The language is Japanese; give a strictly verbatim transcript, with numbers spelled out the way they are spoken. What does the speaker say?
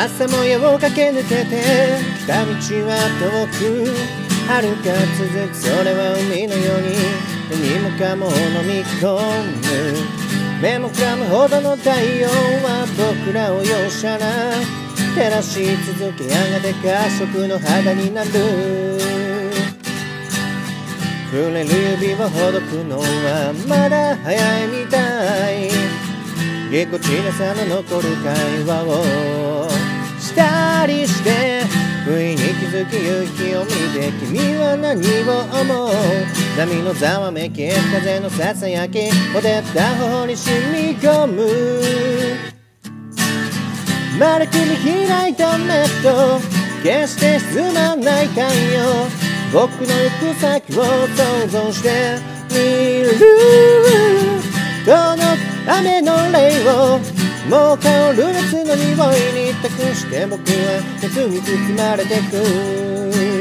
朝も夜を駆け抜けて来た道は遠く遥か続く、それは海のように何もかも飲み込む。目もくらむほどの太陽は僕らを容赦な照らし続け、やがて褐色の肌になる。触れる指をほどくのはまだ早いみたい。ぎこちなさの残る会話をしたりして、不意に気づき夕日を見て君は何を思う。波のざわめき、風のささやき、ほてった頬に染み込む。丸く見開いた目と決して沈まない太陽、僕の行く先を想像してみる。この雨の霊をもう香る夏の匂いに託して、僕は熱に包まれてく。